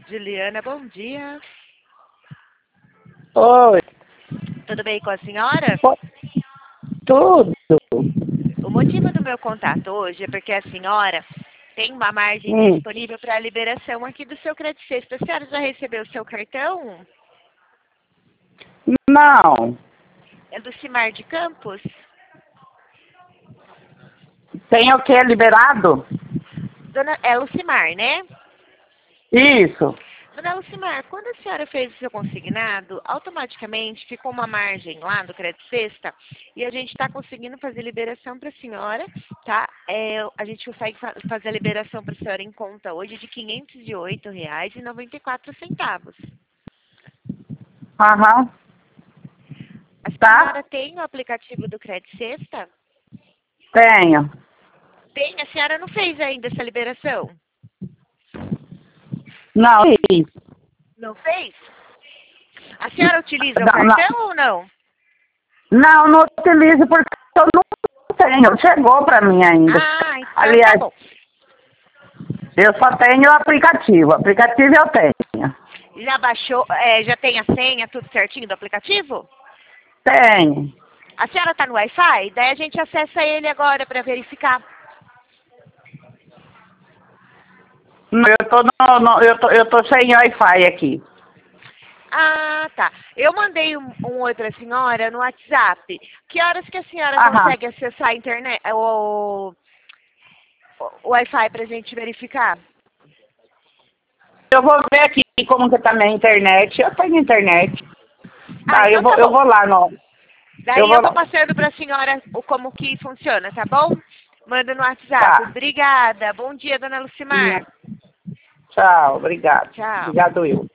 Juliana, bom dia. Oi, Tudo bem com a senhora? tudo. O motivo do meu contato hoje é porque a senhora tem uma margem disponível para a liberação aqui do seu crédito sexta. A senhora já recebeu o seu cartão? Não, É do Cimar de Campos? tem o que liberado? É Lucimar, né? Isso. Dona Lucimar, quando a senhora fez o seu consignado, automaticamente ficou uma margem lá do crédito sexta e a gente está conseguindo fazer liberação para a senhora, tá? A gente consegue fazer a liberação para a senhora em conta hoje de R$ 508,94. Aham. A senhora Tá? tem o aplicativo do crédito sexta? Tenho. Tem, a senhora não fez ainda essa liberação? Não, isso. Não fez? A senhora utiliza o Não, cartão ou não? não utilizo porque eu não tenho. Chegou pra mim ainda. Ah, então Aliás, tá bom. eu só tenho o aplicativo. Aplicativo eu tenho. Já baixou, já tem a senha, tudo certinho do aplicativo? Tenho. A senhora tá no Wi-Fi? Daí a gente acessa ele agora para verificar. Eu tô sem Wi-Fi aqui. Ah, tá. Eu mandei um oi pra senhora no WhatsApp. Que horas que a senhora Aham. consegue acessar a internet, o Wi-Fi pra gente verificar? Eu vou ver aqui como que tá minha internet. Eu tenho internet. Tá, Então tá eu bom. vou lá, não. Daí eu Vou tô lá. passando pra senhora como que funciona, tá bom? Manda no WhatsApp. Tá. Obrigada. Bom dia, dona Lucimar. Tchau, obrigado. Tchau. Obrigado eu.